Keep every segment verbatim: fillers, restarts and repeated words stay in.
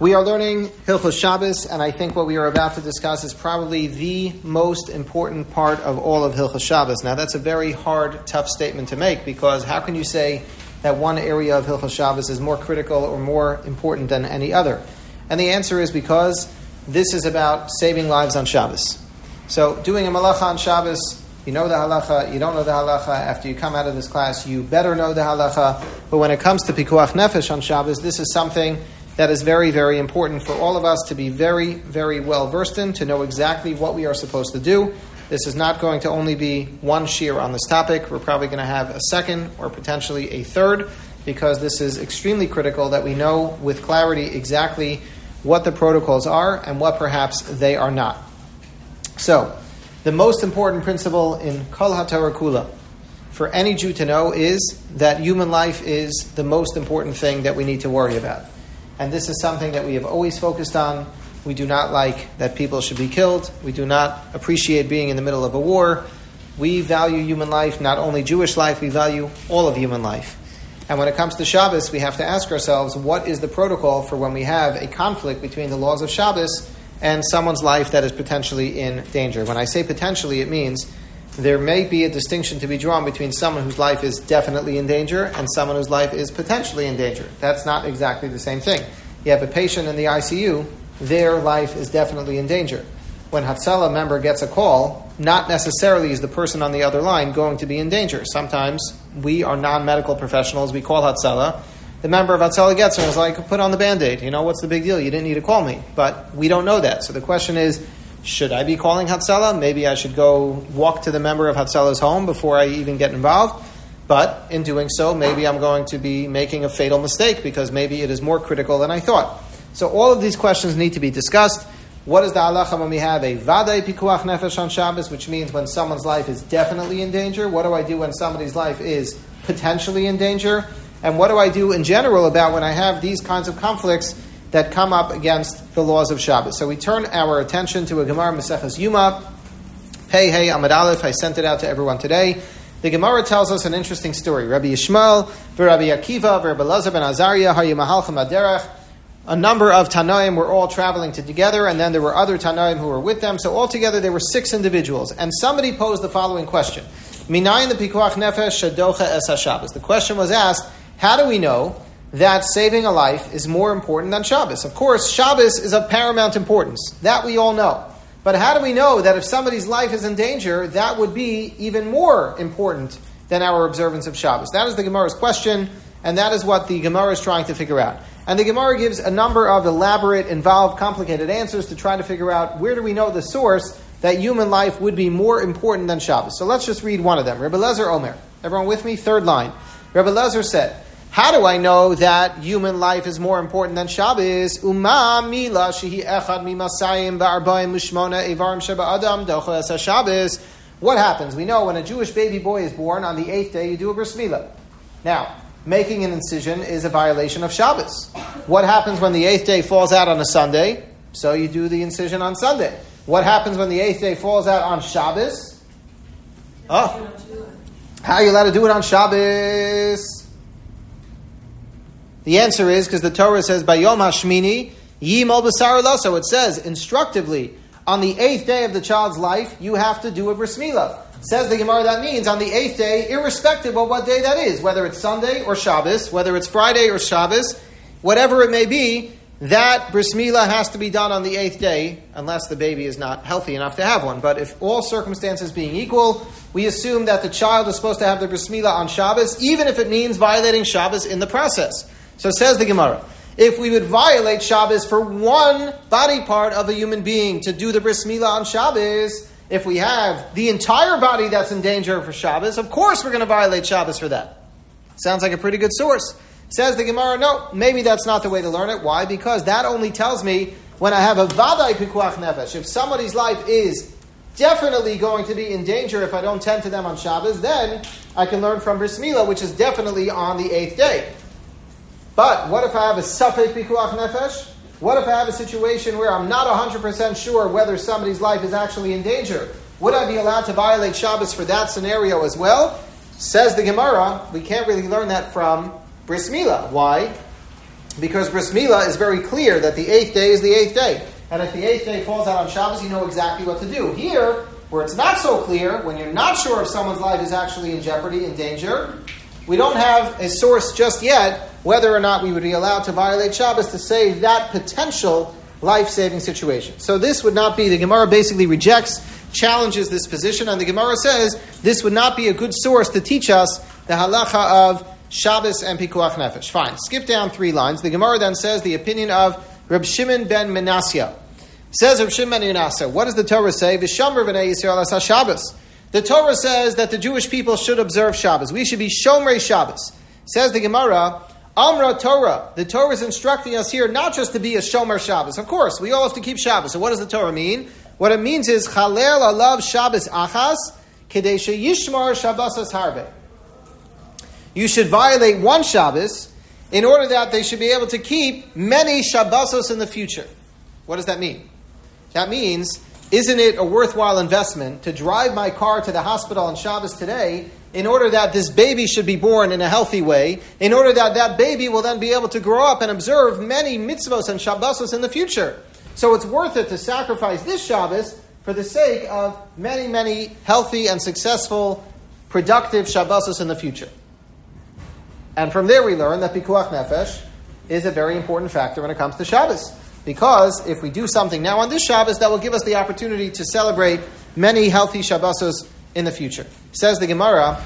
We are learning Hilchos Shabbos, and I think what we are about to discuss is probably the most important part of all of Hilchos Shabbos. Now, that's a very hard, tough statement to make, because how can you say that one area of Hilchos Shabbos is more critical or more important than any other? And the answer is because this is about saving lives on Shabbos. So, doing a malacha on Shabbos, you know the halacha, you don't know the halacha. After you come out of this class, you better know the halacha. But when it comes to pikuach nefesh on Shabbos, this is something that is very, very important for all of us to be very, very well versed in, to know exactly what we are supposed to do. This is not going to only be one shiur on this topic. We're probably going to have a second or potentially a third, because this is extremely critical that we know with clarity exactly what the protocols are and what perhaps they are not. So, the most important principle in Kol HaTorah Kula for any Jew to know is that human life is the most important thing that we need to worry about. And this is something that we have always focused on. We do not like that people should be killed. We do not appreciate being in the middle of a war. We value human life, not only Jewish life, we value all of human life. And when it comes to Shabbos, we have to ask ourselves, what is the protocol for when we have a conflict between the laws of Shabbos and someone's life that is potentially in danger? When I say potentially, it means there may be a distinction to be drawn between someone whose life is definitely in danger and someone whose life is potentially in danger. That's not exactly the same thing. You have a patient in the I C U, their life is definitely in danger. When Hatzalah member gets a call, not necessarily is the person on the other line going to be in danger. Sometimes we are non-medical professionals, we call Hatzalah. The member of Hatzalah gets her and is like, put on the Band-Aid. You know, what's the big deal? You didn't need to call me. But we don't know that. So the question is, should I be calling Hatzalah? Maybe I should go walk to the member of Hatzalah's home before I even get involved. But in doing so, maybe I'm going to be making a fatal mistake because maybe it is more critical than I thought. So all of these questions need to be discussed. What is the halacha when we have a vadai pikuach nefesh on Shabbos, which means when someone's life is definitely in danger? What do I do when somebody's life is potentially in danger? And what do I do in general about when I have these kinds of conflicts that come up against the laws of Shabbos? So we turn our attention to a Gemara Maseches Yuma, Pei Hey Amud Aleph. I sent it out to everyone today. The Gemara tells us an interesting story. Rabbi Yishmael, Rabbi Akiva, Rabbi Elazar ben Azariah, Hayu Mahalchem Aderech. A number of Tanaim were all traveling together, and then there were other Tanaim who were with them. So altogether there were six individuals. And somebody posed the following question. Minayin the pikuach nefesh shadocha es haShabbos. The question was asked, how do we know that saving a life is more important than Shabbos? Of course, Shabbos is of paramount importance. That we all know. But how do we know that if somebody's life is in danger, that would be even more important than our observance of Shabbos? That is the Gemara's question, and that is what the Gemara is trying to figure out. And the Gemara gives a number of elaborate, involved, complicated answers to try to figure out where do we know the source that human life would be more important than Shabbos. So let's just read one of them. Rabbi Elazar Omer. Everyone with me? Third line. Rabbi Elazar said, how do I know that human life is more important than Shabbos? Uma mila shehi echad mimasayim ba'arbaim u'shmona evarim sheba adam docha es haShabbos. What happens? We know when a Jewish baby boy is born, on the eighth day you do a bris milah. Now, making an incision is a violation of Shabbos. What happens when the eighth day falls out on a Sunday? So you do the incision on Sunday. What happens when the eighth day falls out on Shabbos? Oh, how are you allowed to do it on Shabbos? The answer is because the Torah says, Bayom HaShmini Yimol B'sar Laso. It says, instructively, on the eighth day of the child's life, you have to do a bris milah. Says the Gemara, that means on the eighth day, irrespective of what day that is, whether it's Sunday or Shabbos, whether it's Friday or Shabbos, whatever it may be, that bris milah has to be done on the eighth day, unless the baby is not healthy enough to have one. But if all circumstances being equal, we assume that the child is supposed to have the bris milah on Shabbos, even if it means violating Shabbos in the process. So says the Gemara, if we would violate Shabbos for one body part of a human being to do the bris milah on Shabbos, if we have the entire body that's in danger for Shabbos, of course we're going to violate Shabbos for that. Sounds like a pretty good source. Says the Gemara, no, maybe that's not the way to learn it. Why? Because that only tells me when I have a vadai pikuach nefesh, if somebody's life is definitely going to be in danger if I don't tend to them on Shabbos, then I can learn from bris milah, which is definitely on the eighth day. But what if I have a safek pikuach nefesh? What if I have a situation where I'm not one hundred percent sure whether somebody's life is actually in danger? Would I be allowed to violate Shabbos for that scenario as well? Says the Gemara, we can't really learn that from bris milah. Why? Because Bris Milah is very clear that the eighth day is the eighth day. And if the eighth day falls out on Shabbos, you know exactly what to do. Here, where it's not so clear, when you're not sure if someone's life is actually in jeopardy, in danger, we don't have a source just yet whether or not we would be allowed to violate Shabbos to save that potential life-saving situation. So this would not be, the Gemara basically rejects, challenges this position, and the Gemara says this would not be a good source to teach us the halacha of Shabbos and Pikuach Nefesh. Fine, skip down three lines. The Gemara then says the opinion of Reb Shimon ben Menasya. Says Reb Shimon ben Menasya, what does the Torah say? V'shamar b'nei Yisrael as ha-Shabbos. The Torah says that the Jewish people should observe Shabbos. We should be Shomrei Shabbos. Says the Gemara, Amra Torah. The Torah is instructing us here not just to be a Shomer Shabbos. Of course, we all have to keep Shabbos. So what does the Torah mean? What it means is Chalel alav Shabbos achas kedei sheyishmar Shabbos harbe. You should violate one Shabbos in order that they should be able to keep many Shabbosos in the future. What does that mean? That means, isn't it a worthwhile investment to drive my car to the hospital on Shabbos today in order that this baby should be born in a healthy way, in order that that baby will then be able to grow up and observe many mitzvos and Shabbosos in the future? So it's worth it to sacrifice this Shabbos for the sake of many, many healthy and successful, productive Shabbosos in the future. And from there we learn that Pikuach Nefesh is a very important factor when it comes to Shabbos. Because if we do something now on this Shabbos, that will give us the opportunity to celebrate many healthy Shabbosos in the future. Says the Gemara,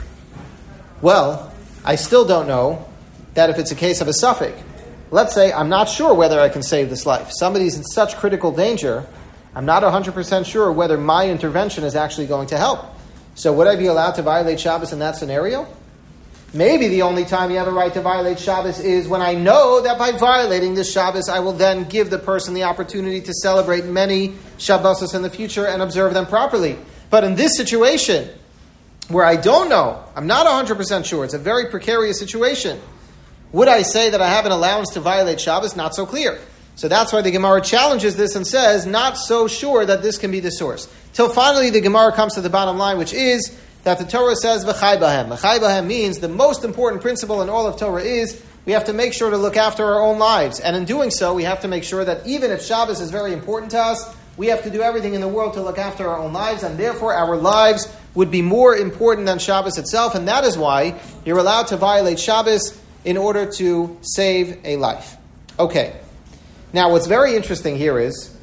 well, I still don't know that if it's a case of a suffix. Let's say I'm not sure whether I can save this life. Somebody's in such critical danger, I'm not one hundred percent sure whether my intervention is actually going to help. So would I be allowed to violate Shabbos in that scenario? Maybe the only time you have a right to violate Shabbos is when I know that by violating this Shabbos, I will then give the person the opportunity to celebrate many Shabbosos in the future and observe them properly. But in this situation, where I don't know, I'm not one hundred percent sure, it's a very precarious situation, would I say that I have an allowance to violate Shabbos? Not so clear. So that's why the Gemara challenges this and says, not so sure that this can be the source. Till finally the Gemara comes to the bottom line, which is that the Torah says v'chai bahem. V'chai bahem means the most important principle in all of Torah is we have to make sure to look after our own lives. And in doing so, we have to make sure that even if Shabbos is very important to us, we have to do everything in the world to look after our own lives, and therefore our lives would be more important than Shabbos itself, and that is why you're allowed to violate Shabbos in order to save a life. Okay. Now, what's very interesting here is,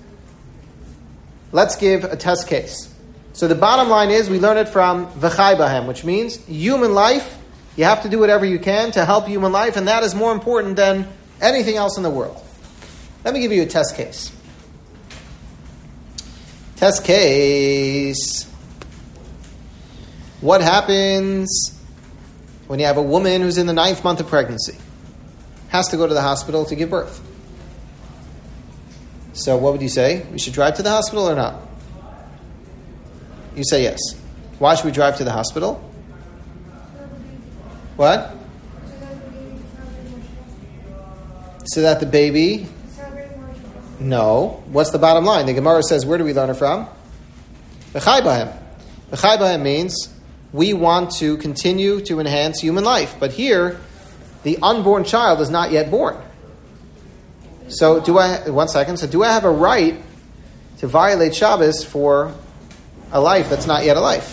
let's give a test case. So the bottom line is, we learn it from v'chai bahem, which means human life, you have to do whatever you can to help human life, and that is more important than anything else in the world. Let me give you a test case. Test case. What happens when you have a woman who's in the ninth month of pregnancy? Has to go to the hospital to give birth. So what would you say? We should drive to the hospital or not? You say yes. Why should we drive to the hospital? What? So that the baby... No. What's the bottom line? The Gemara says, where do we learn it from? V'chai bahem. V'chai bahem means we want to continue to enhance human life. But here, the unborn child is not yet born. So do I... One second. So do I have a right to violate Shabbos for a life that's not yet a life?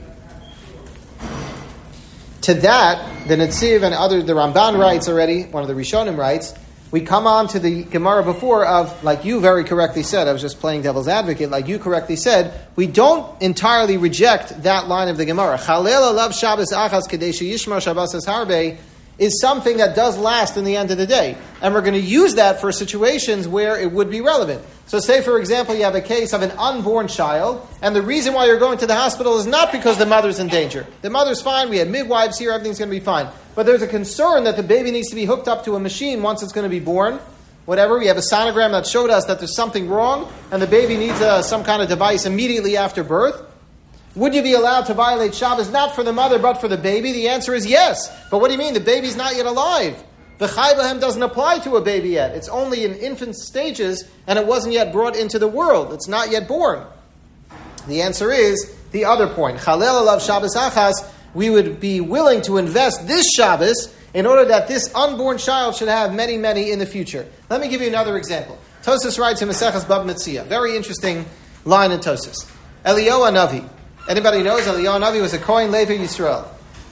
To that, the Netziv and other, the Ramban writes already, one of the Rishonim writes, we come on to the Gemara before of, like you very correctly said, I was just playing devil's advocate, like you correctly said, we don't entirely reject that line of the Gemara. Chalel alav Shabbos achas kedei sheyishmar Shabbos harbe is something that does last in the end of the day. And we're going to use that for situations where it would be relevant. So say, for example, you have a case of an unborn child, and the reason why you're going to the hospital is not because the mother's in danger. The mother's fine, we have midwives here, everything's going to be fine. But there's a concern that the baby needs to be hooked up to a machine once it's going to be born. Whatever, we have a sonogram that showed us that there's something wrong, and the baby needs uh, some kind of device immediately after birth. Would you be allowed to violate Shabbos not for the mother but for the baby? The answer is yes. But what do you mean? The baby's not yet alive. The Chai Bahem doesn't apply to a baby yet. It's only in infant stages and it wasn't yet brought into the world. It's not yet born. The answer is the other point. Chalel alav Shabbos achas, we would be willing to invest this Shabbos in order that this unborn child should have many, many in the future. Let me give you another example. Tosfos writes in Maseches Bava Metzia, very interesting line in Tosfos. Eliyahu Hanavi. Anybody knows Eliyahu Hanavi was a Kohen Levi Yisrael?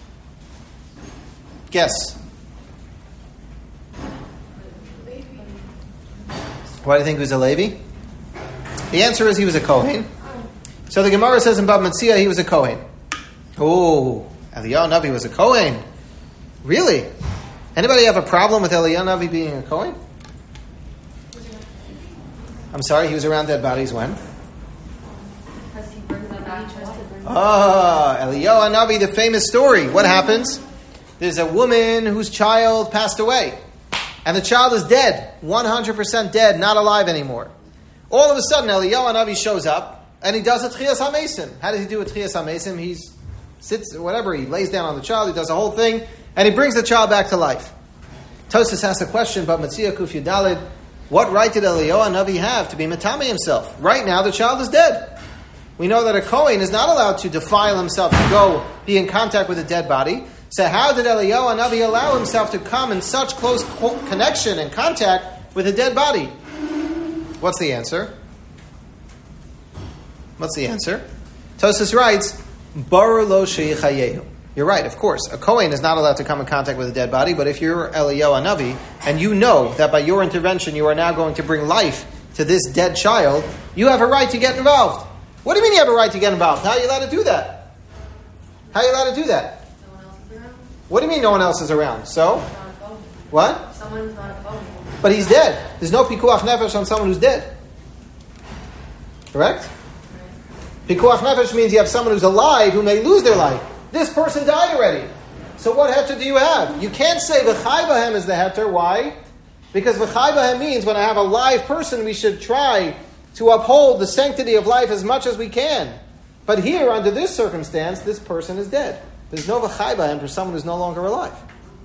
Guess. Why do you think he was a Levi? The answer is he was a Kohen. So the Gemara says in Bava Metzia he was a Kohen. Oh, Eliyahu Hanavi was a Kohen. Really? Anybody have a problem with Eliyahu Hanavi being a Kohen? I'm sorry, he was around dead bodies when? Ah, Eliyahu Hanavi, the famous story. What happens? There's a woman whose child passed away. And the child is dead. one hundred percent dead, not alive anymore. All of a sudden, Eliyahu Hanavi shows up, and he does a Tchias HaMesim. How does he do a Tchias HaMesim? He sits, whatever, he lays down on the child, he does the whole thing, and he brings the child back to life. Tosfos asks a question, but Metzia Kuf Yudalid, what right did Eliyahu Hanavi have to be Matame himself? Right now, the child is dead. We know that a Kohen is not allowed to defile himself to go be in contact with a dead body. So how did Eliyahu Hanavi allow himself to come in such close co- connection and contact with a dead body? What's the answer? What's the answer? Tosfos writes, Bar lo sheyichayehu. You're right, of course. A Kohen is not allowed to come in contact with a dead body, but if you're Eliyahu Hanavi, and you know that by your intervention you are now going to bring life to this dead child, you have a right to get involved. What do you mean you have a right to get involved? How are you allowed to do that? How are you allowed to do that? What do you mean no one else is around? So? What? Someone's not a Kohen. But he's dead. There's no pikuach nefesh on someone who's dead. Correct? Pikuach nefesh means you have someone who's alive who may lose their life. This person died already. So what heter do you have? You can't say v'chai b'hem is the heter. Why? Because v'chai b'hem means when I have a live person, we should try to uphold the sanctity of life as much as we can. But here, under this circumstance, this person is dead. There's no v'chai b'hem for someone who's no longer alive.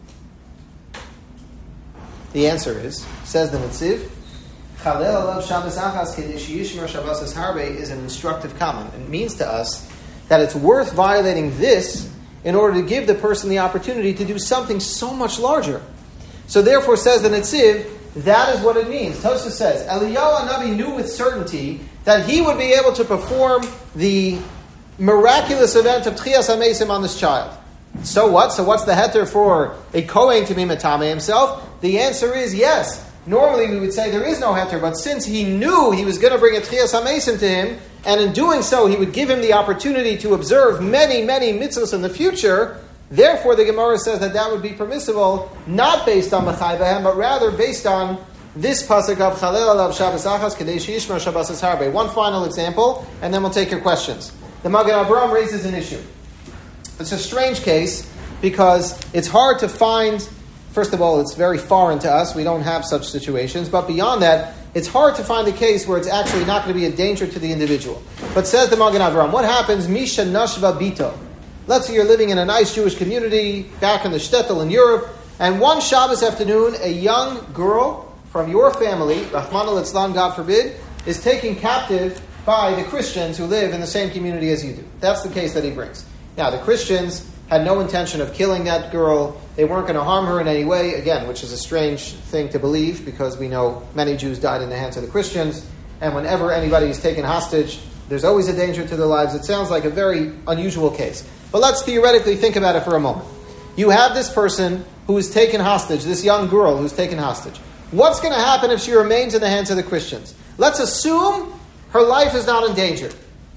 The answer is, says the Netziv, Chalel alav Shabbos achas kedesh yishmer Shabbos harbe is an instructive comment. It means to us that it's worth violating this in order to give the person the opportunity to do something so much larger. So therefore, says the Netziv, that is what it means. Tosfos says, Eliyahu Hanavi knew with certainty that he would be able to perform the miraculous event of Tchias HaMesim on this child. So what? So what's the heter for a Kohen to be Matame himself? The answer is yes. Normally we would say there is no heter, but since he knew he was going to bring a Tchias HaMesim to him, and in doing so he would give him the opportunity to observe many, many mitzvahs in the future, therefore the Gemara says that that would be permissible, not based on Mechai B'hem, but rather based on this pasuk of Chalel alav Shabbos achas kedei sheyishmer Shabbos harbe. One final example, and then we'll take your questions. The Magen Avraham raises an issue. It's a strange case because it's hard to find, first of all, it's very foreign to us. We don't have such situations. But beyond that, it's hard to find a case where it's actually not going to be a danger to the individual. But says the Magen Avraham, what happens? Misha nashva bito. Let's say you're living in a nice Jewish community back in the shtetl in Europe, and one Shabbos afternoon, a young girl from your family, Rahman al-Islam, God forbid, is taken captive by the Christians who live in the same community as you do. That's the case that he brings. Now, the Christians had no intention of killing that girl. They weren't going to harm her in any way, again, which is a strange thing to believe because we know many Jews died in the hands of the Christians, and whenever anybody is taken hostage, there's always a danger to their lives. It sounds like a very unusual case. But let's theoretically think about it for a moment. You have this person who is taken hostage, this young girl who's taken hostage. What's going to happen if she remains in the hands of the Christians? Let's assume her life is not in danger.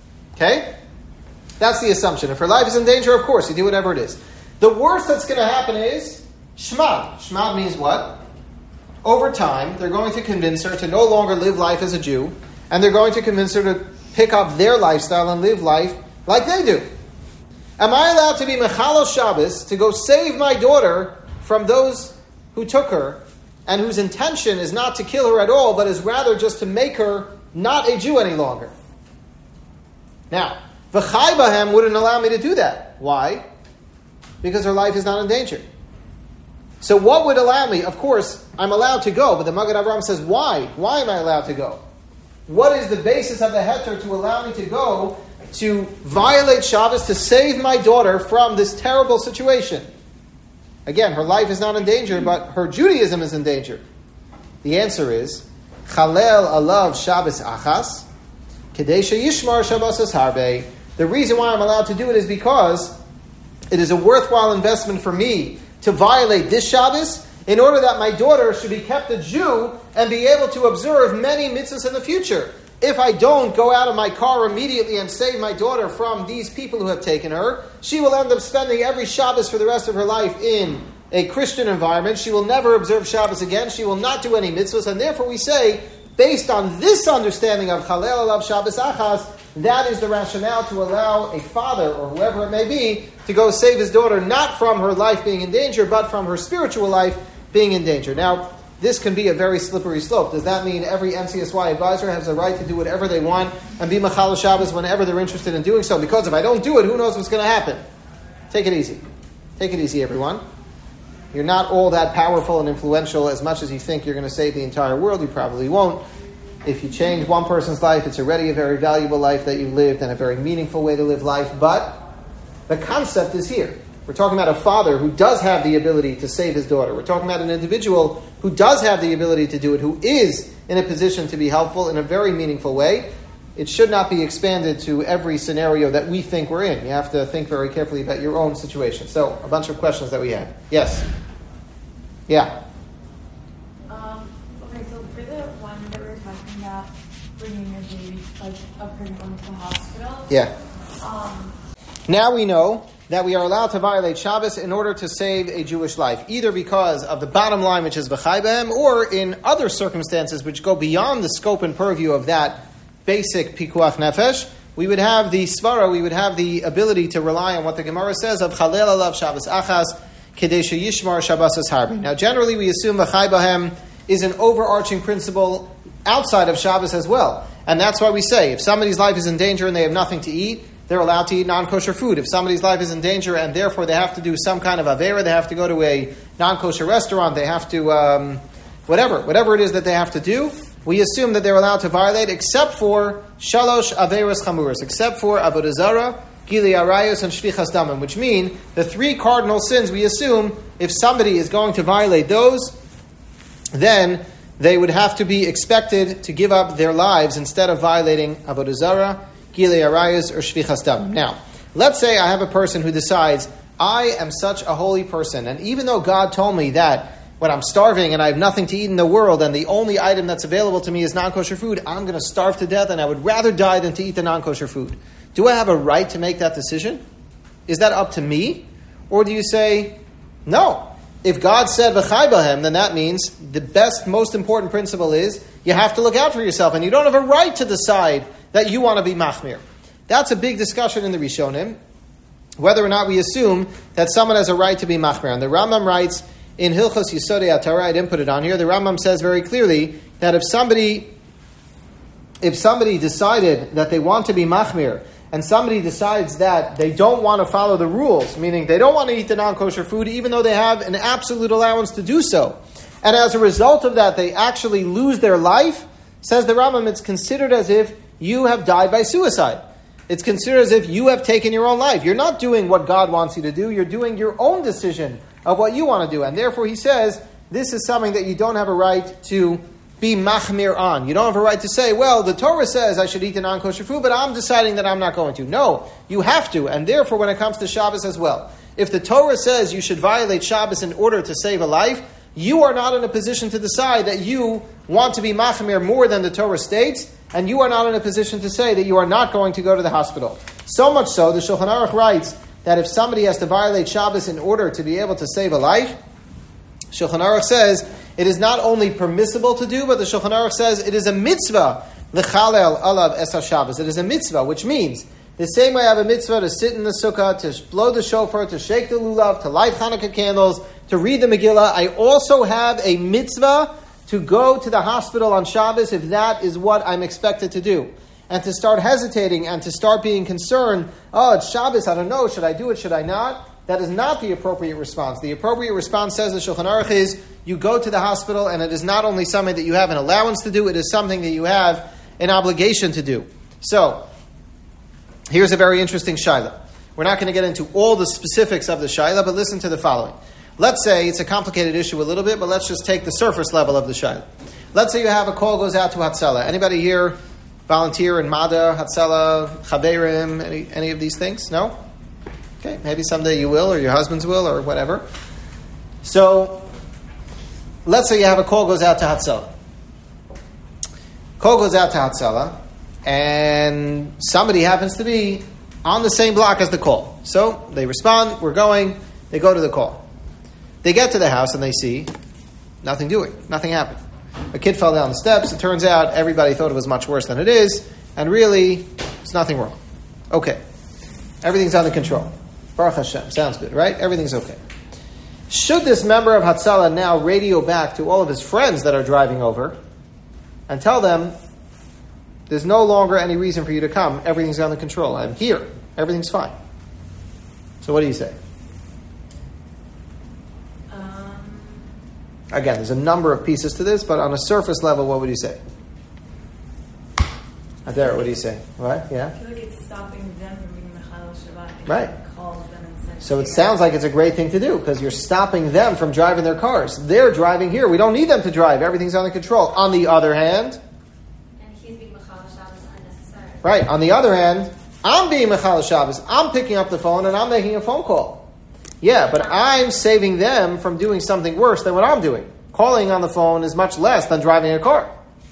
Okay? That's the assumption. If her life is in danger, of course, you do whatever it is. The worst that's going to happen is shmad. Shmad means what? Over time, they're going to convince her to no longer live life as a Jew, and they're going to convince her to pick up their lifestyle and live life like they do. Am I allowed to be Mechalo Shabbos to go save my daughter from those who took her and whose intention is not to kill her at all, but is rather just to make her not a Jew any longer? Now, V'chai B'hem wouldn't allow me to do that. Why? Because her life is not in danger. So what would allow me? Of course, I'm allowed to go, but the Magen Avraham says, why? Why am I allowed to go? What is the basis of the heter to allow me to go to violate Shabbos to save my daughter from this terrible situation? Again, her life is not in danger, but her Judaism is in danger. The answer is, Chalel alav Shabbos achas, Kadesha Yishmar Shabbos harbe. The reason why I'm allowed to do it is because it is a worthwhile investment for me to violate this Shabbos in order that my daughter should be kept a Jew and be able to observe many mitzvahs in the future. If I don't go out of my car immediately and save my daughter from these people who have taken her, she will end up spending every Shabbos for the rest of her life in a Christian environment. She will never observe Shabbos again. She will not do any mitzvahs. And therefore we say, based on this understanding of Chalel alav Shabbos achas, that is the rationale to allow a father, or whoever it may be, to go save his daughter, not from her life being in danger, but from her spiritual life being in danger. Now, this can be a very slippery slope. Does that mean every N C S Y advisor has the right to do whatever they want and be Machal Shabbos whenever they're interested in doing so? Because if I don't do it, who knows what's going to happen? Take it easy. Take it easy, everyone. You're not all that powerful and influential as much as you think you're going to save the entire world. You probably won't. If you change one person's life, it's already a very valuable life that you've lived and a very meaningful way to live life. But the concept is here. We're talking about a father who does have the ability to save his daughter. We're talking about an individual who does have the ability to do it, who is in a position to be helpful in a very meaningful way. It should not be expanded to every scenario that we think we're in. You have to think very carefully about your own situation. So, a bunch of questions that we had. Yes? Yeah? Um, okay, so for the one that we were talking about, bringing your baby, like, a pregnant to the hospital. Yeah. Um, now we know that we are allowed to violate Shabbos in order to save a Jewish life, either because of the bottom line, which is v'chai b'hem, or in other circumstances which go beyond the scope and purview of that basic pikuach nefesh. We would have the svara, we would have the ability to rely on what the Gemara says of Chalel alav Shabbos achas, Kadesha Yishmar Shabbos harbe. Now, generally, we assume v'chai b'hem is an overarching principle outside of Shabbos as well. And that's why we say, if somebody's life is in danger and they have nothing to eat, they're allowed to eat non-kosher food. If somebody's life is in danger and therefore they have to do some kind of avera, they have to go to a non-kosher restaurant, they have to, um, whatever, whatever it is that they have to do, we assume that they're allowed to violate, except for shalosh averos chamuras, except for avodah zarah, gili arayos, and shvichas damim, which mean the three cardinal sins. We assume if somebody is going to violate those, then they would have to be expected to give up their lives instead of violating avodah zarah, gili arayos, or shvichas damim. Now, let's say I have a person who decides, I am such a holy person, and even though God told me that when I'm starving and I have nothing to eat in the world and the only item that's available to me is non-kosher food, I'm going to starve to death and I would rather die than to eat the non-kosher food. Do I have a right to make that decision? Is that up to me? Or do you say, no, if God said v'chai b'hem, then that means the best, most important principle is you have to look out for yourself and you don't have a right to decide that you want to be machmir. That's a big discussion in the Rishonim, whether or not we assume that someone has a right to be machmir. And the Rambam writes in Hilchos Yisodei HaTorah, I didn't put it on here, the Rambam says very clearly that if somebody if somebody decided that they want to be machmir, and somebody decides that they don't want to follow the rules, meaning they don't want to eat the non-kosher food, even though they have an absolute allowance to do so, and as a result of that, they actually lose their life, says the Rambam, it's considered as if you have died by suicide. It's considered as if you have taken your own life. You're not doing what God wants you to do. You're doing your own decision of what you want to do. And therefore, he says, this is something that you don't have a right to be machmir on. You don't have a right to say, well, the Torah says I should eat the non-kosher food, but I'm deciding that I'm not going to. No, you have to. And therefore, when it comes to Shabbos as well, if the Torah says you should violate Shabbos in order to save a life, you are not in a position to decide that you want to be machmir more than the Torah states, and you are not in a position to say that you are not going to go to the hospital. So much so, the Shulchan Aruch writes that if somebody has to violate Shabbos in order to be able to save a life, Shulchan Aruch says it is not only permissible to do, but the Shulchan Aruch says it is a mitzvah, l'chalel alav es Shabbos. It is a mitzvah, which means the same way I have a mitzvah to sit in the sukkah, to blow the shofar, to shake the lulav, to light Hanukkah candles, to read the Megillah, I also have a mitzvah to go to the hospital on Shabbos if that is what I'm expected to do. And to start hesitating and to start being concerned, oh, it's Shabbos, I don't know, should I do it, should I not? That is not the appropriate response. The appropriate response, says the Shulchan Aruch, is you go to the hospital, and it is not only something that you have an allowance to do, it is something that you have an obligation to do. So, here's a very interesting shaila. We're not going to get into all the specifics of the shaila, but listen to the following. Let's say it's a complicated issue a little bit, but let's just take the surface level of the shayla. Let's say you have a call goes out to Hatzalah. Anybody here volunteer in Mada, Hatzalah, Chaverim, any, any of these things? No? Okay, maybe someday you will, or your husbands will, or whatever. So, let's say you have a call goes out to Hatzalah. Call goes out to Hatzalah, and somebody happens to be on the same block as the call. So, they respond, we're going, they go to the call. They get to the house and they see nothing doing, nothing happened. A kid fell down the steps. It turns out everybody thought it was much worse than it is, and really, there's nothing wrong. Okay. Everything's under control. Baruch Hashem. Sounds good, right? Everything's okay. Should this member of Hatzalah now radio back to all of his friends that are driving over and tell them, there's no longer any reason for you to come. Everything's under control. I'm here. Everything's fine. So what do you say? Um, Again, there's a number of pieces to this, but on a surface level, what would you say? Adara, what do you say? What? Yeah? I feel like it's stopping them from being Mechal Shabbat. Right. Calls them and says, So it sounds like it's a great thing to do because you're stopping them from driving their cars. They're driving here. We don't need them to drive. Everything's under control. On the other hand, and he's being Mechal Shabbos unnecessary. right, on the other hand, I'm being Mechal Shabbos. I'm picking up the phone and I'm making a phone call. Yeah, but I'm saving them from doing something worse than what I'm doing. Calling on the phone is much less than driving a car.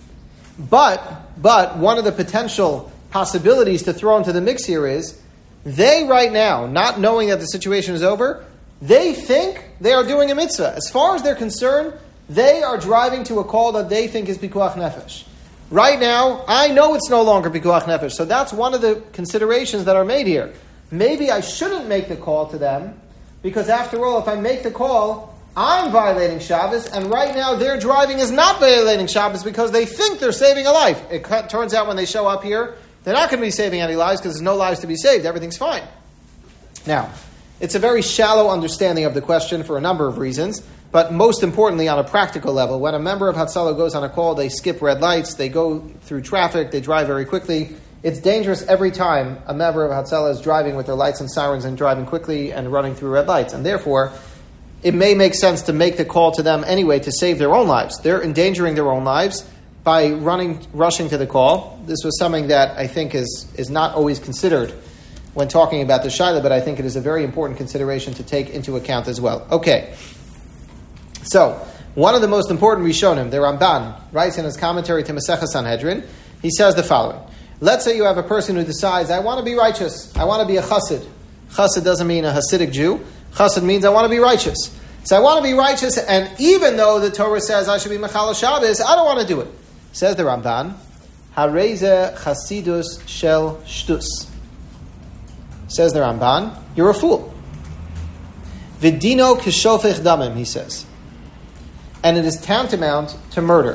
But, but one of the potential possibilities to throw into the mix here is they right now, not knowing that the situation is over, they think they are doing a mitzvah. As far as they're concerned, they are driving to a call that they think is pikuach nefesh. Right now, I know it's no longer pikuach nefesh. So that's one of the considerations that are made here. Maybe I shouldn't make the call to them, because after all, if I make the call, I'm violating Shabbos, and right now their driving is not violating Shabbos because they think they're saving a life. It turns out when they show up here, they're not going to be saving any lives because there's no lives to be saved. Everything's fine. Now, it's a very shallow understanding of the question for a number of reasons, but most importantly on a practical level, when a member of Hatzalah goes on a call, they skip red lights, they go through traffic, they drive very quickly. It's dangerous every time a member of Hatzalah is driving with their lights and sirens and driving quickly and running through red lights. And therefore, it may make sense to make the call to them anyway to save their own lives. They're endangering their own lives by running, rushing to the call. This was something that I think is, is not always considered when talking about the Shaila, but I think it is a very important consideration to take into account as well. Okay. So, one of the most important Rishonim, the Ramban, writes in his commentary to Masechah Sanhedrin, he says the following. Let's say you have a person who decides, I want to be righteous. I want to be a chassid. Chassid doesn't mean a Hasidic Jew. Chassid means I want to be righteous. So I want to be righteous, and even though the Torah says I should be Mechal Shabbos, I don't want to do it. Says the Ramban, Hareze Chasidus Shel Shtus. Says the Ramban, you're a fool. Vidino Kishofech Damim, he says. And it is tantamount to murder.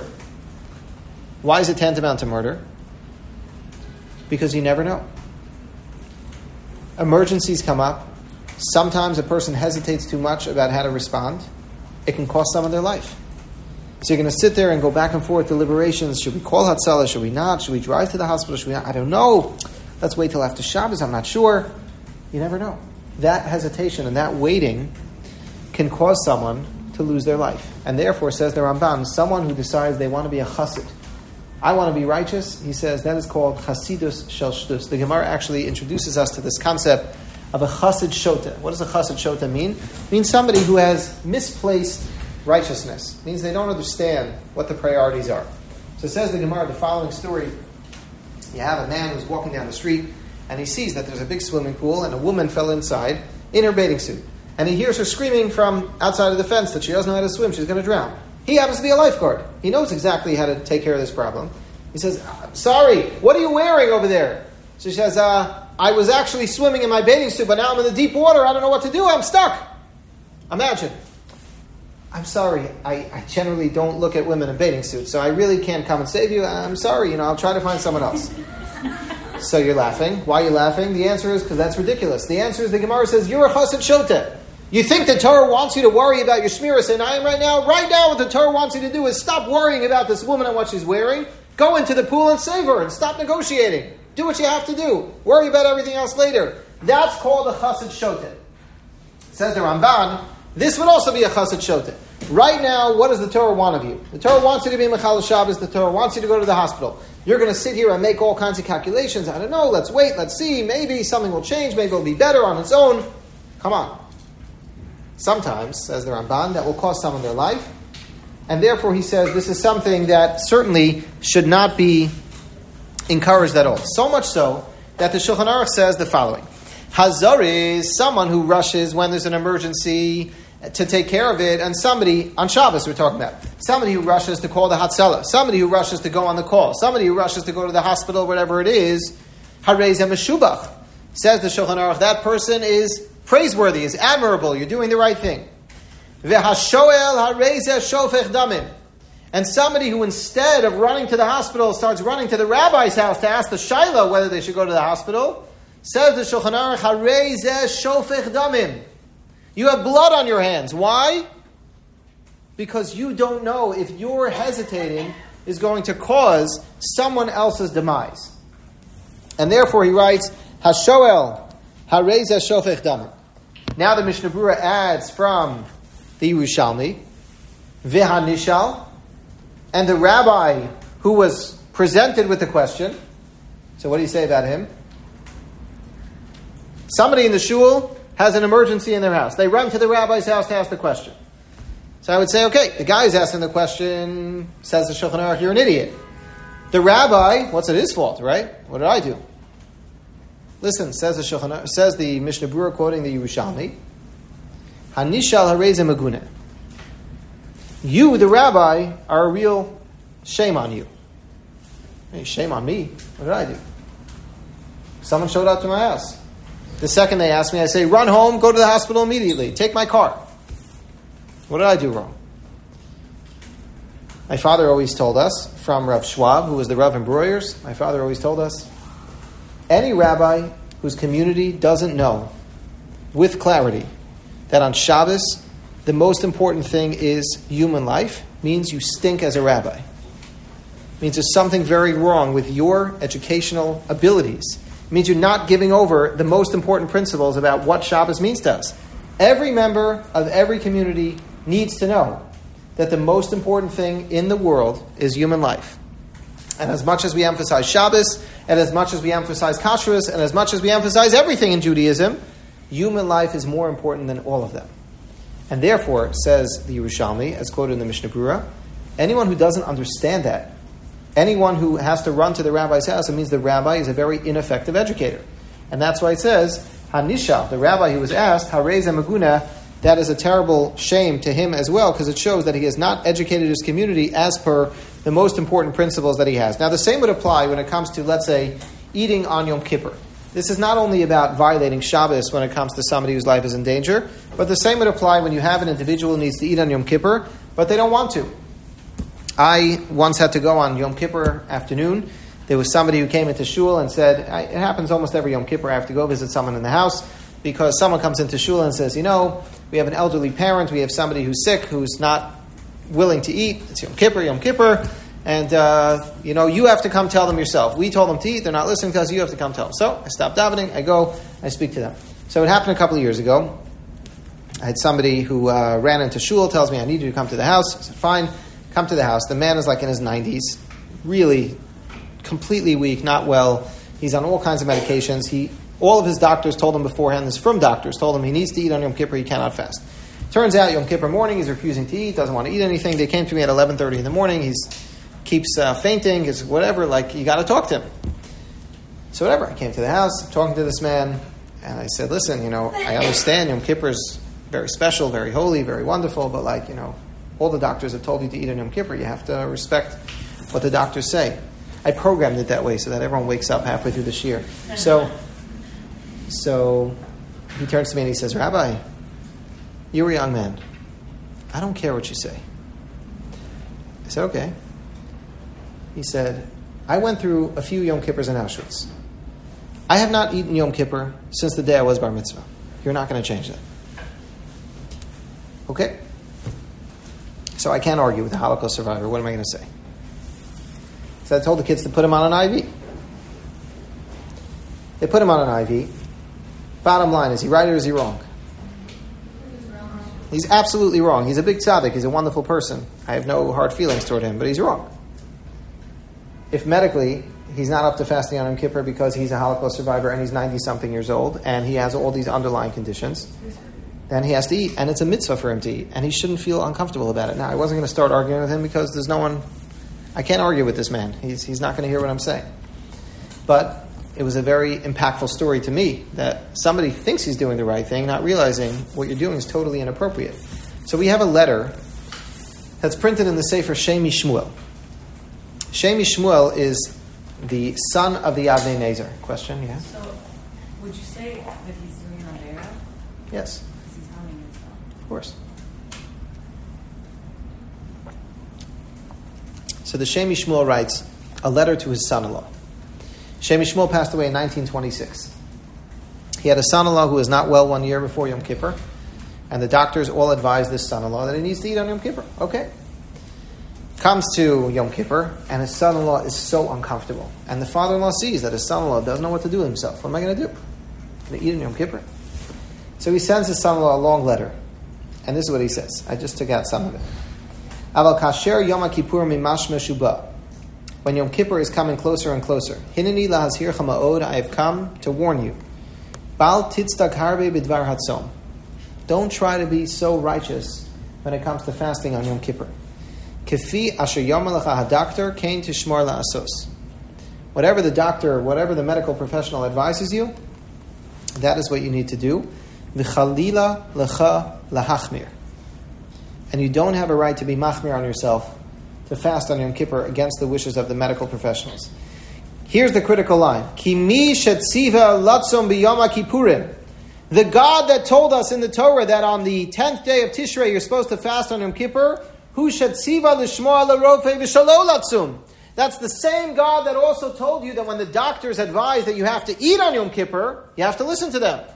Why is it tantamount to murder? Because you never know. Emergencies come up. Sometimes a person hesitates too much about how to respond. It can cost someone their life. So you're going to sit there and go back and forth deliberations. Should we call Hatzalah? Should we not? Should we drive to the hospital? Should we not? I don't know. Let's wait till after Shabbos. I'm not sure. You never know. That hesitation and that waiting can cause someone to lose their life. And therefore, says the Rambam, someone who decides they want to be a chassid, I want to be righteous, he says, that is called chasidus shel shtus. The Gemara actually introduces us to this concept of a chassid shota. What does a chassid shota mean? It means somebody who has misplaced righteousness. It means they don't understand what the priorities are. So it says the Gemara, the following story, you have a man who's walking down the street, and he sees that there's a big swimming pool, and a woman fell inside in her bathing suit. And he hears her screaming from outside of the fence that she doesn't know how to swim, she's going to drown. He happens to be a lifeguard. He knows exactly how to take care of this problem. He says, sorry, what are you wearing over there? So she says, uh, I was actually swimming in my bathing suit, but now I'm in the deep water. I don't know what to do. I'm stuck. Imagine. I'm sorry. I, I generally don't look at women in bathing suits, so I really can't come and save you. I'm sorry. You know, I'll try to find someone else. So you're laughing. Why are you laughing? The answer is because that's ridiculous. The answer is the Gemara says, you're a chassid shota. You think the Torah wants you to worry about your shmiras and I am right now? Right now what the Torah wants you to do is stop worrying about this woman and what she's wearing. Go into the pool and save her and stop negotiating. Do what you have to do. Worry about everything else later. That's called a chassid shota. Says the Ramban, This would also be a chassid shoteh. Right now, what does the Torah want of you? The Torah wants you to be Mechal Shabbos. The Torah wants you to go to the hospital. You're going to sit here and make all kinds of calculations. I don't know, let's wait, let's see. Maybe something will change. Maybe it'll be better on its own. Come on. Sometimes, says the Ramban, that will cost someone their life. And therefore, he says this is something that certainly should not be encouraged at all. So much so that the Shulchan Aruch says the following. Hazar is someone who rushes when there's an emergency to take care of it, and somebody, on Shabbos we're talking about, somebody who rushes to call the Hatzalah, somebody who rushes to go on the call, somebody who rushes to go to the hospital, whatever it is, Harei zeh meshubach. Says the Shulchan Aruch, that person is praiseworthy, is admirable, you're doing the right thing. V'hashoel harei zeh shofech damim. And somebody who instead of running to the hospital starts running to the rabbi's house to ask the Shaila whether they should go to the hospital, says the Shulchan Aruch, harei zeh shofech damim. You have blood on your hands. Why? Because you don't know if your hesitating is going to cause someone else's demise. And therefore he writes, Hashoel, harei zeh shofech damim. Now the Mishnah Berurah adds from the Yerushalmi, V'hanishal, and the rabbi who was presented with the question. So what do you say about him? Somebody in the shul has an emergency in their house. They run to the rabbi's house to ask the question. So I would say, okay, the guy who's asking the question says to Shulchan Aruch, you're an idiot. The rabbi, what's it his fault, right? What did I do? Listen, says the Shulchan Aruch, says the Mishnah Berurah quoting the Yerushalmi, Hanishal harei zeh meguneh. You, the rabbi, are a real shame on you. Hey, shame on me? What did I do? Someone showed up to my house. The second they ask me, I say, run home, go to the hospital immediately. Take my car. What did I do wrong? My father always told us, from Rav Schwab, who was the Rav in Breuer's, my father always told us, any rabbi whose community doesn't know with clarity that on Shabbos, the most important thing is human life, means you stink as a rabbi. Means there's something very wrong with your educational abilities. It means you're not giving over the most important principles about what Shabbos means to us. Every member of every community needs to know that the most important thing in the world is human life. And as much as we emphasize Shabbos, and as much as we emphasize Kashrus, and as much as we emphasize everything in Judaism, human life is more important than all of them. And therefore, says the Yerushalmi, as quoted in the Mishnah Berurah, anyone who doesn't understand that, anyone who has to run to the rabbi's house, it means the rabbi is a very ineffective educator. And that's why it says, Hanisha, the rabbi who was asked, Harei zeh meguneh, that is a terrible shame to him as well, because it shows that he has not educated his community as per the most important principles that he has. Now, the same would apply when it comes to, let's say, eating on Yom Kippur. This is not only about violating Shabbos when it comes to somebody whose life is in danger, but the same would apply when you have an individual who needs to eat on Yom Kippur, but they don't want to. I once had to go on Yom Kippur afternoon. There was somebody who came into shul and said, it happens almost every Yom Kippur, I have to go visit someone in the house, because someone comes into shul and says, you know, we have an elderly parent, we have somebody who's sick, who's not willing to eat. It's Yom Kippur, Yom Kippur, and, uh, you know, you have to come tell them yourself. We told them to eat, they're not listening to us, you have to come tell them. So I stopped davening, I go, I speak to them. So it happened a couple of years ago. I had somebody who uh, ran into shul, tells me, I need you to come to the house. I said, fine. Come to the house. The man is like in his nineties, really completely weak, not well. He's on all kinds of medications. He, all of his doctors told him beforehand, this from doctors, told him he needs to eat on Yom Kippur, he cannot fast. Turns out Yom Kippur morning, he's refusing to eat, doesn't want to eat anything. They came to me at eleven thirty in the morning. He keeps uh, fainting, is whatever, like, you got to talk to him. So whatever, I came to the house, talking to this man, and I said, listen, you know, I understand Yom Kippur is very special, very holy, very wonderful, but like, you know, all the doctors have told you to eat on Yom Kippur. You have to respect what the doctors say. I programmed it that way so that everyone wakes up halfway through the shiur. So, so he turns to me and he says, Rabbi, you're a young man. I don't care what you say. I said, okay. He said, I went through a few Yom Kippurs in Auschwitz. I have not eaten Yom Kippur since the day I was bar mitzvah. You're not going to change that. Okay. So I can't argue with a Holocaust survivor. What am I going to say? So I told the kids to put him on an I V. They put him on an I V. Bottom line, is he right or is he wrong? He's absolutely wrong. He's a big tzaddik. He's a wonderful person. I have no hard feelings toward him, but he's wrong. If medically he's not up to fasting on Yom Kippur because he's a Holocaust survivor and he's ninety-something years old and he has all these underlying conditions, then he has to eat, and it's a mitzvah for him to eat, and he shouldn't feel uncomfortable about it. Now, I wasn't going to start arguing with him because there's no one... I can't argue with this man. He's, he's not going to hear what I'm saying. But it was a very impactful story to me that somebody thinks he's doing the right thing, not realizing what you're doing is totally inappropriate. So we have a letter that's printed in the Sefer Shemi Shmuel. Shemi Shmuel is the son of the Avnei Nezer. Question, yeah? So, would you say that he's doing an Avera? Yes. Because he's harming himself. Of course. So the Shemi Shmuel writes a letter to his son-in-law. Shemi Shmuel passed away in nineteen twenty-six. He had a son-in-law who was not well one year before Yom Kippur, and the doctors all advised this son-in-law that he needs to eat on Yom Kippur. Okay. Comes to Yom Kippur, and his son-in-law is so uncomfortable. And the father-in-law sees that his son-in-law doesn't know what to do with himself. What am I going to do? I'm going to eat on Yom Kippur. So he sends his son-in-law a long letter. And this is what he says. I just took out some of it. Aval kasher Yom Kippur mimash meshuba. When Yom Kippur is coming closer and closer. Hineni lahazhircha ma'od, I have come to warn you. Bal titzdak harbe bidvar hatzom. Don't try to be so righteous when it comes to fasting on Yom Kippur. Kefi asher yomalacha hadakter kain tishmor la'asos. Whatever the doctor, whatever the medical professional advises you, that is what you need to do. V'chalila lecha lahachmir. And you don't have a right to be machmir on yourself to fast on Yom Kippur against the wishes of the medical professionals. Here's the critical line. Ki mi shetziva latzom b'yom kippurim. The God that told us in the Torah that on the tenth day of Tishrei you're supposed to fast on Yom Kippur, hu shetziva l'shmoa l'rofe v'shalo latzum. That's the same God that also told you that when the doctors advise that you have to eat on Yom Kippur, you have to listen to them.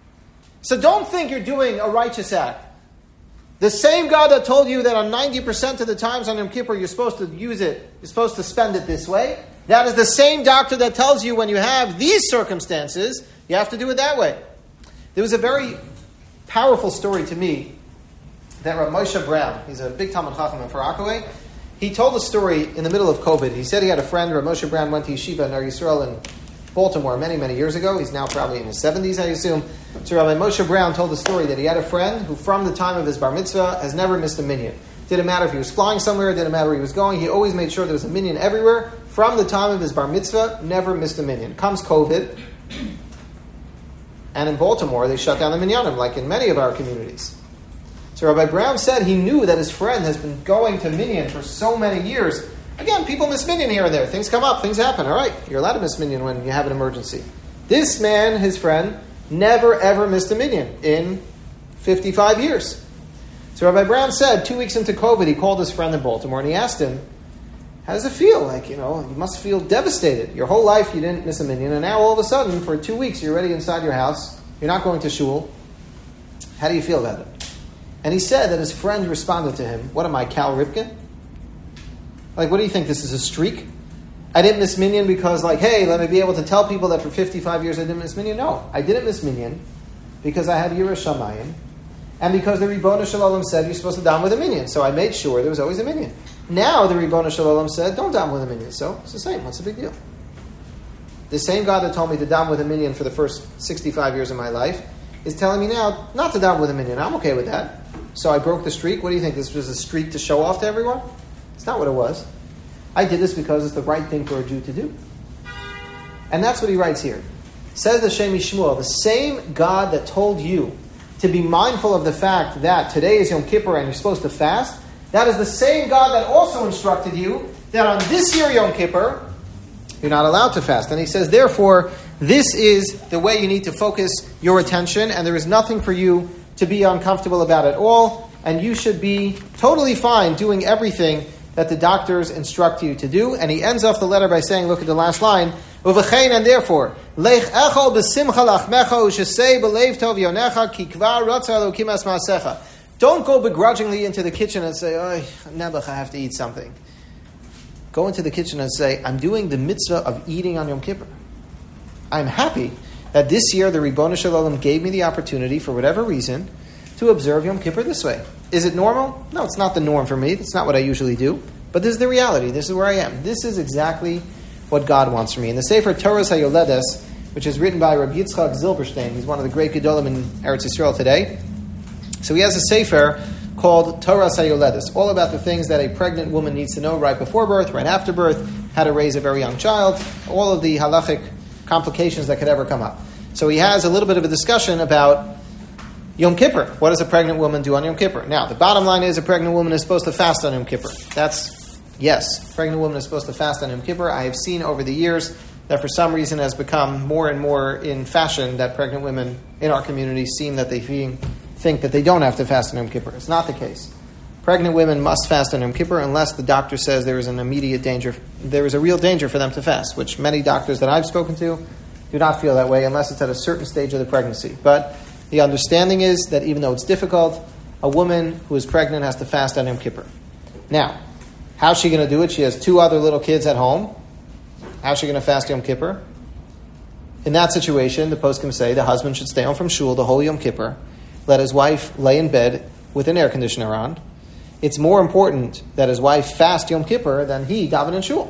So don't think you're doing a righteous act. The same God that told you that on ninety percent of the times on Yom Kippur you're supposed to use it, you're supposed to spend it this way, that is the same doctor that tells you when you have these circumstances, you have to do it that way. There was a very powerful story to me that Rav Moshe Brown, he's a big Talmud Chacham in Far Rockaway, he told a story in the middle of COVID. He said he had a friend, Rav Moshe Brown, went to yeshiva in Ner Yisrael in Baltimore many, many years ago. He's now probably in his seventies, I assume. So Rabbi Moshe Brown told the story that he had a friend who from the time of his bar mitzvah has never missed a minyan. Didn't matter if he was flying somewhere, didn't matter where he was going, he always made sure there was a minyan everywhere. From the time of his bar mitzvah, never missed a minyan. Comes COVID, and in Baltimore they shut down the minyanim, like in many of our communities. So Rabbi Brown said he knew that his friend has been going to minyan for so many years. Again, people miss minyan here and there. Things come up, things happen. All right, you're allowed to miss minyan when you have an emergency. This man, his friend, never ever missed a minyan in fifty-five years. So Rabbi Brown said, two weeks into COVID, he called his friend in Baltimore and he asked him, how does it feel? Like, you know, you must feel devastated. Your whole life you didn't miss a minyan, and now all of a sudden, for two weeks, you're already inside your house. You're not going to shul. How do you feel about it? And he said that his friend responded to him, what am I, Cal Ripken? Like, what do you think? This is a streak? I didn't miss minyan because, like, hey, let me be able to tell people that for fifty-five years I didn't miss minyan. No, I didn't miss minyan because I had Yiras Shamayim, and because the Ribbono Shel Olam said you're supposed to daven with a minyan. So I made sure there was always a minyan. Now the Ribbono Shel Olam said, don't daven with a minyan. So it's the same. What's the big deal? The same God that told me to daven with a minyan for the first sixty-five years of my life is telling me now not to daven with a minyan. I'm okay with that. So I broke the streak. What do you think? This was a streak to show off to everyone? It's not what it was. I did this because it's the right thing for a Jew to do. And that's what he writes here. Says the Shemi Shmuel, the same God that told you to be mindful of the fact that today is Yom Kippur and you're supposed to fast, that is the same God that also instructed you that on this year Yom Kippur, you're not allowed to fast. And he says, therefore, this is the way you need to focus your attention, and there is nothing for you to be uncomfortable about at all, and you should be totally fine doing everything that the doctors instruct you to do. And he ends off the letter by saying, look at the last line, Uvechein, and therefore, Lech echol b'simcha lachmecha u'shesei b'leiv tov yonecha ki kvar ratza elokim es ma'asecha. Don't go begrudgingly into the kitchen and say, oh, Nebuch, I have to eat something. Go into the kitchen and say, I'm doing the mitzvah of eating on Yom Kippur. I'm happy that this year the Ribbono Shel Olam gave me the opportunity, for whatever reason, to observe Yom Kippur this way. Is it normal? No, it's not the norm for me. It's not what I usually do. But this is the reality. This is where I am. This is exactly what God wants for me. In the Sefer Toras HaYoledes, which is written by Rabbi Yitzchak Zilberstein, he's one of the great Gedolim in Eretz Yisrael today. So he has a Sefer called Toras HaYoledes, all about the things that a pregnant woman needs to know right before birth, right after birth, how to raise a very young child, all of the halachic complications that could ever come up. So he has a little bit of a discussion about Yom Kippur. What does a pregnant woman do on Yom Kippur? Now, the bottom line is a pregnant woman is supposed to fast on Yom Kippur. That's, yes, a pregnant woman is supposed to fast on Yom Kippur. I have seen over the years that for some reason has become more and more in fashion that pregnant women in our community seem that they think that they don't have to fast on Yom Kippur. It's not the case. Pregnant women must fast on Yom Kippur unless the doctor says there is an immediate danger, there is a real danger for them to fast, which many doctors that I've spoken to do not feel that way unless it's at a certain stage of the pregnancy. But the understanding is that even though it's difficult, a woman who is pregnant has to fast on Yom Kippur. Now, how's she going to do it? She has two other little kids at home. How's she going to fast Yom Kippur? In that situation, the poskim say the husband should stay home from shul the whole Yom Kippur, let his wife lay in bed with an air conditioner on. It's more important that his wife fast Yom Kippur than he daven in shul.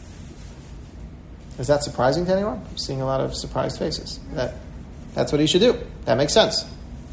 Is that surprising to anyone? I'm seeing a lot of surprised faces. That, that's what he should do. That makes sense.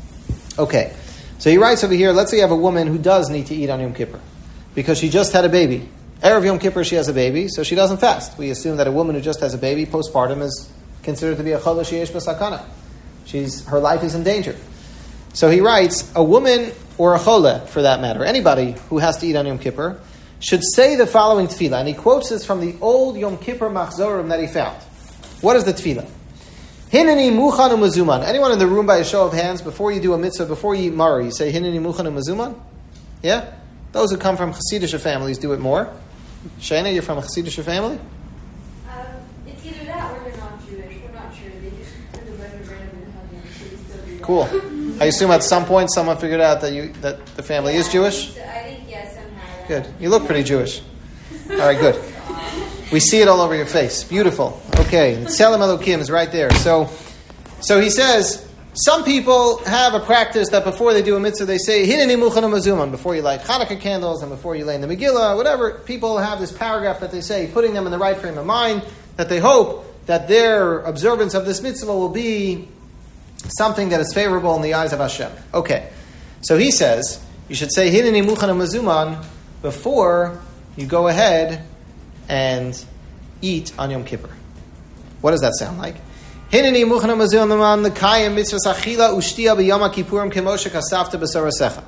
Okay. So he writes over here, let's say you have a woman who does need to eat on Yom Kippur because she just had a baby. Erev Yom Kippur, she has a baby, so she doesn't fast. We assume that a woman who just has a baby, postpartum, is considered to be a chola sheyesh b'sakana. She's, her life is in danger. So he writes, a woman or a chola, for that matter, anybody who has to eat on Yom Kippur, should say the following tefillah. And he quotes this from the old Yom Kippur machzorim that he found. What is the tefillah? Hineni muchan u'mazuman. Anyone in the room, by a show of hands, before you do a mitzvah, before you eat maror, you say Hineni muchan u'mazuman? Yeah? Those who come from Chassidish families do it more. Shayna, you're from a Chassidish family? Um, it's either that or they're not Jewish. We're not sure. They just put the bread and bread in the so we still do that. Cool. I assume at some point someone figured out that you that the family yeah, is Jewish? I think, so. I think yes, somehow. Good. You look pretty Jewish. All right, good. We see it all over your face. Beautiful. Okay. Tzelem Elokim is right there. So, so he says, some people have a practice that before they do a mitzvah, they say, Hineni muchan u'mazuman, before you light Hanukkah candles and before you lay in the Megillah, whatever. People have this paragraph that they say, putting them in the right frame of mind, that they hope that their observance of this mitzvah will be something that is favorable in the eyes of Hashem. Okay. So he says, you should say, Hineni muchan u'mazuman, before you go ahead and eat on Yom Kippur. What does that sound like? Hineni muchan u'mazuman l'kayim mitzvahs achila u'shtia b'yom kippurim k'moshe kasafta b'sorasecha.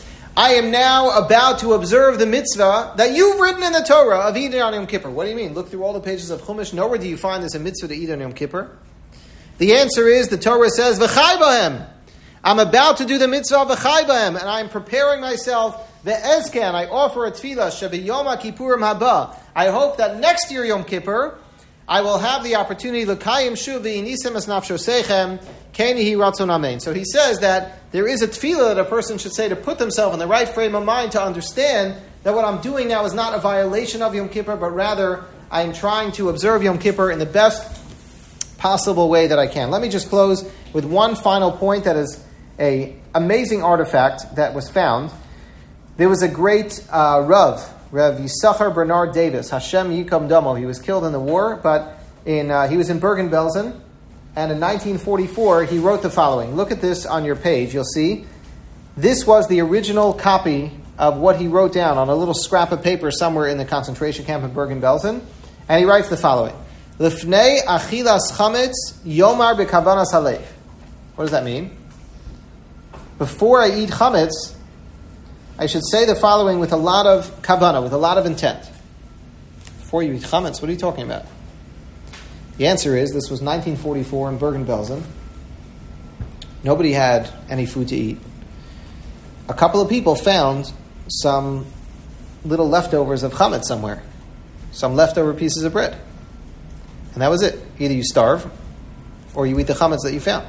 I am now about to observe the mitzvah that you've written in the Torah of eating on Yom Kippur. What do you mean? Look through all the pages of Chumash. Nowhere do you find there's a mitzvah to eat on Yom Kippur. The answer is, the Torah says, v'chai b'hem. I'm about to do the mitzvah of v'chai b'hem, and I'm preparing myself. Ve'ezken, I offer a tefillah, shebiyom kippurim haba. I hope that next year Yom Kippur, I will have the opportunity, l'kayim shuv v'yinisem es nafshosechem, keni hi ratzon amen. So he says that there is a tefillah that a person should say to put themselves in the right frame of mind to understand that what I'm doing now is not a violation of Yom Kippur, but rather I am trying to observe Yom Kippur in the best possible way that I can. Let me just close with one final point that is an amazing artifact that was found. There was a great uh, Rav, Rav Yisachar Bernard Davis, Hashem Yikam Damo. He was killed in the war, but in uh, he was in Bergen-Belsen, and in nineteen forty-four he wrote the following. Look at this on your page. You'll see this was the original copy of what he wrote down on a little scrap of paper somewhere in the concentration camp in Bergen-Belsen, and he writes the following: Lifnei achilas chametz yomar bekavanas halev. What does that mean? Before I eat chametz, I should say the following with a lot of kavanah, with a lot of intent. Before you eat chametz, what are you talking about? The answer is, this was nineteen forty-four in Bergen-Belsen. Nobody had any food to eat. A couple of people found some little leftovers of chametz somewhere. Some leftover pieces of bread. And that was it. Either you starve, or you eat the chametz that you found.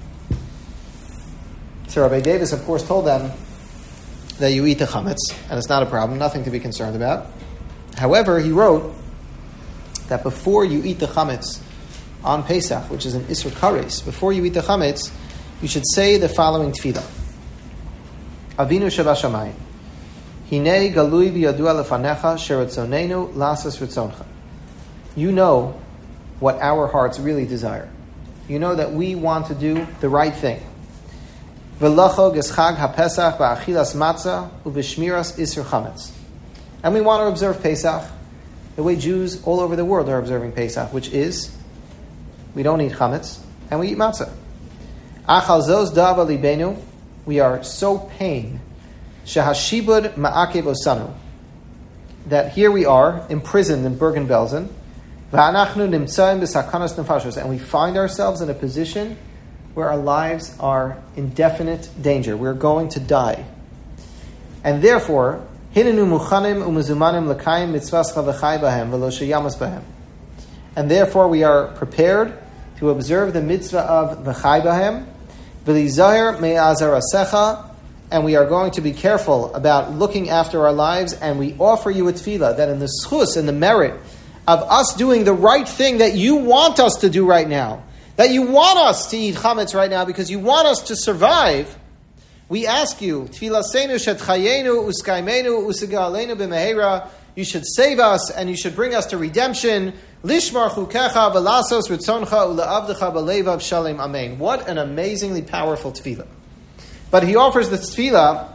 So Rabbi Davis, of course, told them that you eat the chametz, and it's not a problem, nothing to be concerned about. However, he wrote that before you eat the chametz on Pesach, which is an Isur Kares, before you eat the chametz, you should say the following tefillah. Avinu Shabashamayim. Hinei galui v'yadua lefanecha sheratzonenu lasas ritzoncha. You know what our hearts really desire. You know that we want to do the right thing. V'lacho geschag hapesach v'achilas matzah u'v'shmiras isur chametz. And we want to observe Pesach the way Jews all over the world are observing Pesach, which is we don't eat chametz and we eat matzah. Achal zos dava libenu, we are so pained shehashibud ma'akev osanu, that here we are imprisoned in Bergen-Belsen, v'anachnu nimtzaim b'sakanas nefashos, and we find ourselves in a position where our lives are in definite danger. We're going to die, and therefore hinenu muchanim u'mezumanim l'kayim mitzvascha v'chai bahem v'lo sheyamas bahem, and therefore we are prepared to observe the mitzvah of v'chai bahem v'lizahir me'azarasecha. And we are going to be careful about looking after our lives, and we offer you a tefillah that in the schus, in the merit of us doing the right thing that you want us to do right now, that you want us to eat chametz right now because you want us to survive, we ask you, tefillasenu shetchayenu uskaimenu usigalenu b'mehera, you should save us and you should bring us to redemption. Lishmar chukecha v'lasos ritzoncha u'la'avdecha b'levav shalem amen. What an amazingly powerful tefillah. But he offers the tefillah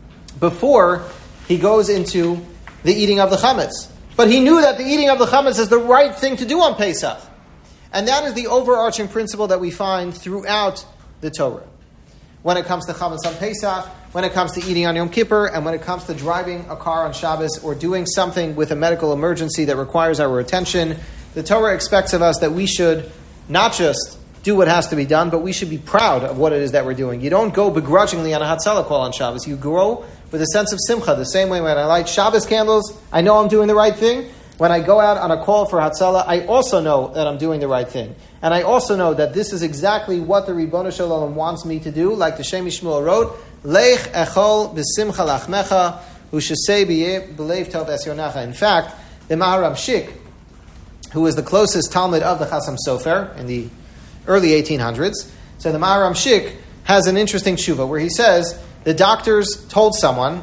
before he goes into the eating of the chametz. But he knew that the eating of the chametz is the right thing to do on Pesach. And that is the overarching principle that we find throughout the Torah. When it comes to chametz on Pesach, when it comes to eating on Yom Kippur, and when it comes to driving a car on Shabbos or doing something with a medical emergency that requires our attention, the Torah expects of us that we should not just do what has to be done, but we should be proud of what it is that we're doing. You don't go begrudgingly on a Hatzalah call on Shabbos. You go with a sense of simcha, the same way when I light Shabbos candles, I know I'm doing the right thing. When I go out on a call for Hatzalah, I also know that I'm doing the right thing. And I also know that this is exactly what the Ribono Shel Olam wants me to do, like the Shem Yishmuel wrote, Leich echol b'simcha lachmecha, u'shesei b'lev tov es yonacha. In fact, the Maharam Shik, who is the closest Talmud of the Chasam Sofer in the early eighteen hundreds. So the Maharam Shik has an interesting tshuva where he says the doctors told someone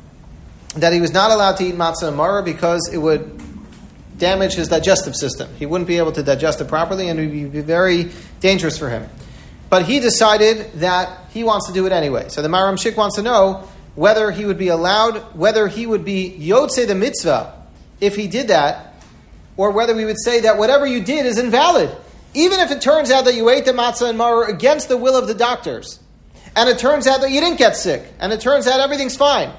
that he was not allowed to eat matzah and maror because it would damage his digestive system. He wouldn't be able to digest it properly and it would be very dangerous for him. But he decided that he wants to do it anyway. So the Maharam Shik wants to know whether he would be allowed, whether he would be yotzei the mitzvah if he did that, or whether we would say that whatever you did is invalid. Even if it turns out that you ate the matzah and maror against the will of the doctors, and it turns out that you didn't get sick, and it turns out everything's fine,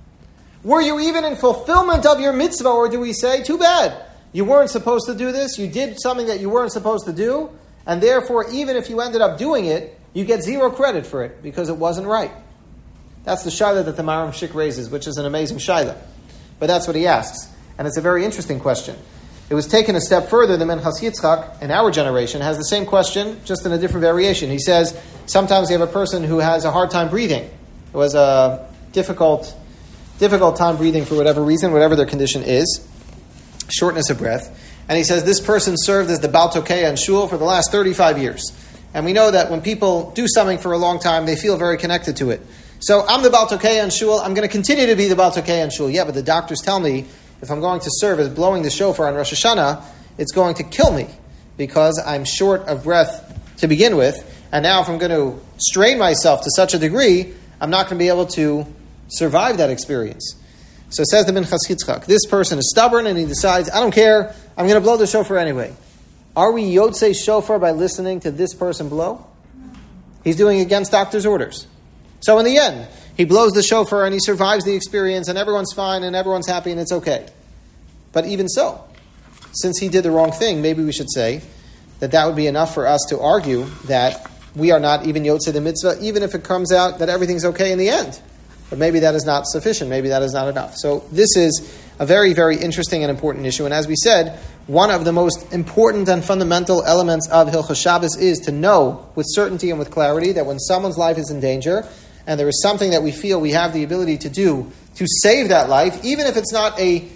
were you even in fulfillment of your mitzvah, or do we say, too bad, you weren't supposed to do this, you did something that you weren't supposed to do, and therefore, even if you ended up doing it, you get zero credit for it, because it wasn't right. That's the shaila that the Maharam Shik raises, which is an amazing shaila. But that's what he asks. And it's a very interesting question. It was taken a step further. The Menchas Yitzchak, in our generation, has the same question, just in a different variation. He says, sometimes you have a person who has a hard time breathing, who has a difficult, difficult time breathing for whatever reason, whatever their condition is, shortness of breath. And he says, this person served as the Baal Tokeya in Shul for the last thirty-five years. And we know that when people do something for a long time, they feel very connected to it. So I'm the Baal Tokeya in Shul, I'm going to continue to be the Baal Tokeya in Shul. Yeah, but the doctors tell me, if I'm going to serve as blowing the shofar on Rosh Hashanah, it's going to kill me because I'm short of breath to begin with. And now if I'm going to strain myself to such a degree, I'm not going to be able to survive that experience. So it says the Minchas Yitzchak, this person is stubborn and he decides, I don't care, I'm going to blow the shofar anyway. Are we yotzei shofar by listening to this person blow? He's doing against doctor's orders. So in the end, he blows the shofar and he survives the experience and everyone's fine and everyone's happy and it's okay. But even so, since he did the wrong thing, maybe we should say that that would be enough for us to argue that we are not even yotzei the mitzvah, even if it comes out that everything's okay in the end. But maybe that is not sufficient. Maybe that is not enough. So this is a very, very interesting and important issue. And as we said, one of the most important and fundamental elements of Hilchos Shabbos is to know with certainty and with clarity that when someone's life is in danger, and there is something that we feel we have the ability to do to save that life, even if it's not a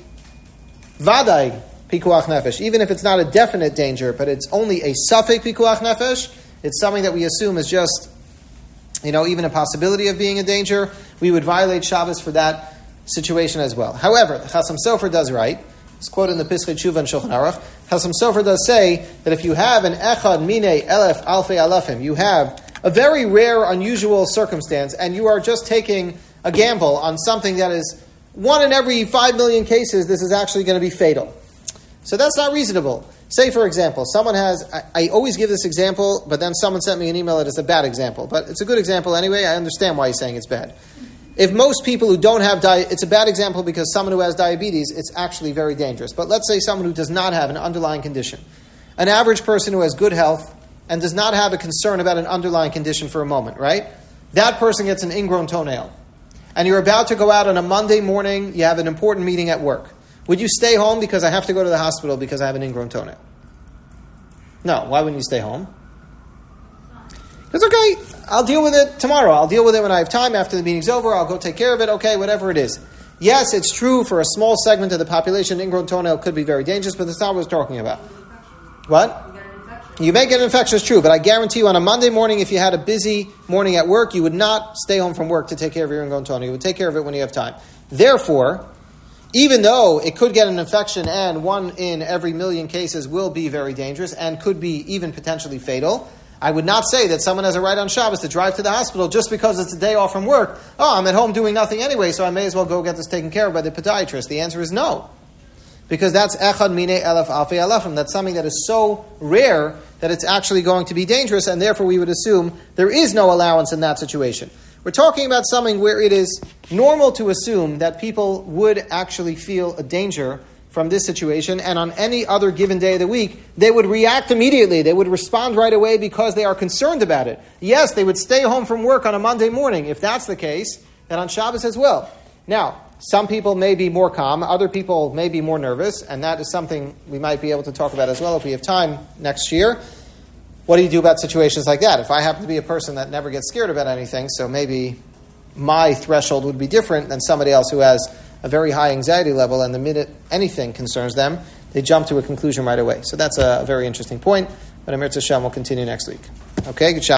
vadai pikuach nefesh, even if it's not a definite danger, but it's only a safek pikuach nefesh, it's something that we assume is just you know, even a possibility of being a danger, we would violate Shabbos for that situation as well. However, the Chasam Sofer does right. It's quoted in the Pischei Tshuva and Shulchan Aruch. Chasam Sofer does say that if you have an echad mine elef alfei alafim, you have a very rare, unusual circumstance, and you are just taking a gamble on something that is one in every five million cases, this is actually going to be fatal. So that's not reasonable. Say, for example, someone has, I, I always give this example, but then someone sent me an email that it's a bad example. But it's a good example anyway. I understand why he's saying it's bad. If most people who don't have diabetes, it's a bad example because someone who has diabetes, it's actually very dangerous. But let's say someone who does not have an underlying condition. An average person who has good health and does not have a concern about an underlying condition for a moment, right? That person gets an ingrown toenail. And you're about to go out on a Monday morning, you have an important meeting at work. Would you stay home because I have to go to the hospital because I have an ingrown toenail? No. Why wouldn't you stay home? It's okay. I'll deal with it tomorrow. I'll deal with it when I have time after the meeting's over. I'll go take care of it. Okay, whatever it is. Yes, it's true for a small segment of the population, ingrown toenail could be very dangerous, but that's not what we're talking about. What? You may get an infection, it's true, but I guarantee you on a Monday morning, if you had a busy morning at work, you would not stay home from work to take care of your ingrown toenail. You would take care of it when you have time. Therefore, even though it could get an infection and one in every million cases will be very dangerous and could be even potentially fatal, I would not say that someone has a right on Shabbos to drive to the hospital just because it's a day off from work. Oh, I'm at home doing nothing anyway, so I may as well go get this taken care of by the podiatrist. The answer is no. Because that's echad mine elef alfei alafim. That's something that is so rare that it's actually going to be dangerous, and therefore we would assume there is no allowance in that situation. We're talking about something where it is normal to assume that people would actually feel a danger from this situation, and on any other given day of the week, they would react immediately. They would respond right away because they are concerned about it. Yes, they would stay home from work on a Monday morning. If that's the case, then on Shabbos as well. Now, some people may be more calm, other people may be more nervous, and that is something we might be able to talk about as well if we have time next year. What do you do about situations like that? If I happen to be a person that never gets scared about anything, so maybe my threshold would be different than somebody else who has a very high anxiety level, and the minute anything concerns them, they jump to a conclusion right away. So that's a very interesting point, but Amir Tzashem will continue next week. Okay, good job.